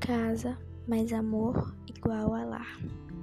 Casa mais amor igual a lar.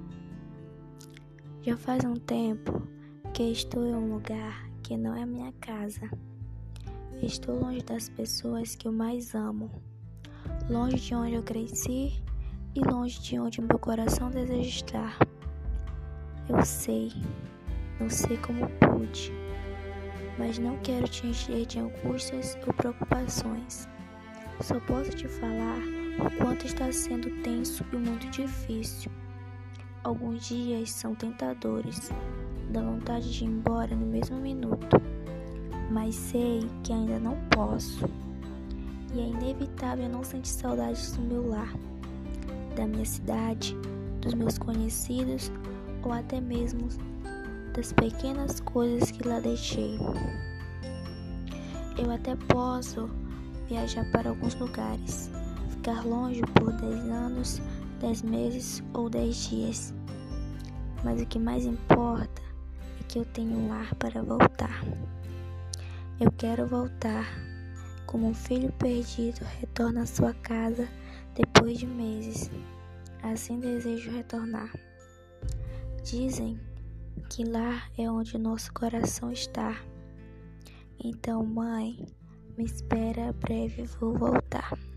Já faz um tempo que estou em um lugar que não é minha casa. Estou longe das pessoas que eu mais amo, longe de onde eu cresci e longe de onde meu coração deseja estar. Eu não sei como pude, mas não quero te encher de angústias ou preocupações. Só posso te falar o quanto está sendo tenso e muito difícil. Alguns dias são tentadores, dá vontade de ir embora no mesmo minuto, mas sei que ainda não posso. E é inevitável não sentir saudades do meu lar, da minha cidade, dos meus conhecidos ou até mesmo das pequenas coisas que lá deixei. Eu até posso viajar para alguns lugares, ficar longe por 10 anos, 10 meses ou 10 dias. Mas o que mais importa é que eu tenho um lar para voltar. Eu quero voltar, como um filho perdido retorna à sua casa depois de meses. Assim desejo retornar. Dizem que lar é onde nosso coração está. Então, mãe, me espera, breve vou voltar.